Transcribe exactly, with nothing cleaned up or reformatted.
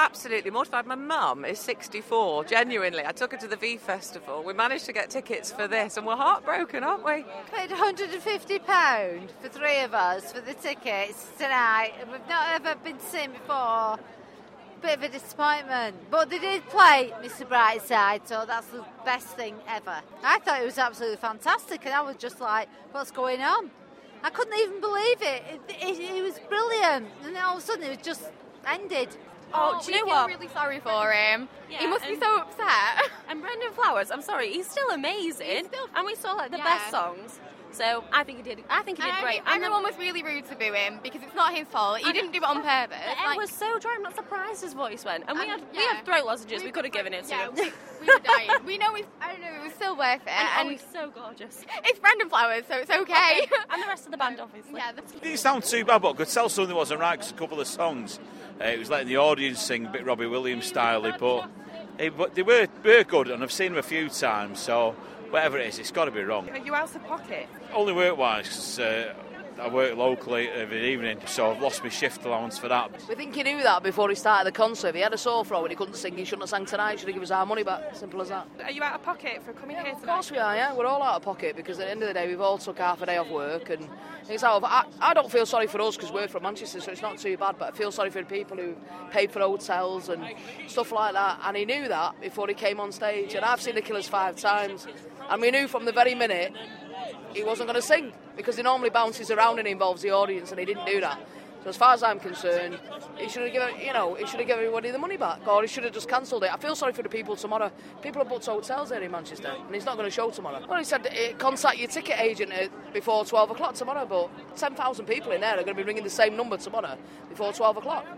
absolutely mortified. My mum is sixty-four, genuinely. I took her to the V Festival. We managed to get tickets for this, and we're heartbroken, aren't we? Paid one hundred fifty pounds for three of us for the tickets tonight, and we've not ever been seen before. Bit of a disappointment. But they did play Mister Brightside, so that's the best thing ever. I thought it was absolutely fantastic, and I was just like, what's going on? I couldn't even believe it. It, it, it was brilliant, and then all of a sudden it was just ended. Oh, do you know feel what? really sorry for him. Yeah, he must be and- so upset. And Brendan Flowers, I'm sorry, he's still amazing. He's still- and we saw like the Yeah. best songs. So I think he did. I think he did And I great. think And everyone the, was really rude to boo him because it's not his fault. He and didn't do it on purpose. The air Like, was so dry. I'm not surprised his voice went. And, we And, had we yeah. had throat lozenges. We, could have given it to yeah, him. we, we were dying. We know. We've, I don't know. It was still worth it. And, And, oh, he's so gorgeous. it's Brendan Flowers, so it's okay. And the rest of the band, obviously. yeah. The, It didn't sound too bad, but I could tell something wasn't right because a couple of songs, uh, it was letting the audience sing a bit Robbie Williams style, but, it, but they were, were good, and I've seen them a few times, so whatever it is, it's got to be wrong. Are you out of pocket? Only work-wise, because uh, I work locally every evening, so I've lost my shift allowance for that. We think he knew that before he started the concert. If he had a sore throat and he couldn't sing, he shouldn't have sang tonight. He should have given us our money back. Simple as that. Are you out of pocket for coming here Of course we are, yeah. We're all out of pocket because at the end of the day, we've all took half a day off work. And it's out of, I, I don't feel sorry for us because we're from Manchester, so it's not too bad, but I feel sorry for the people who paid for hotels and stuff like that. And he knew that before he came on stage. And I've seen the Killers five times. And we knew from the very minute he wasn't going to sing because he normally bounces around and involves the audience, and he didn't do that. So as far as I'm concerned, he should have given, you know, he should have given everybody the money back, or he should have just cancelled it. I feel sorry for the people tomorrow. People have booked hotels here in Manchester, and he's not going to show tomorrow. Well, he said eh, contact your ticket agent eh, before twelve o'clock tomorrow, but ten thousand people in there are going to be ringing the same number tomorrow before twelve o'clock.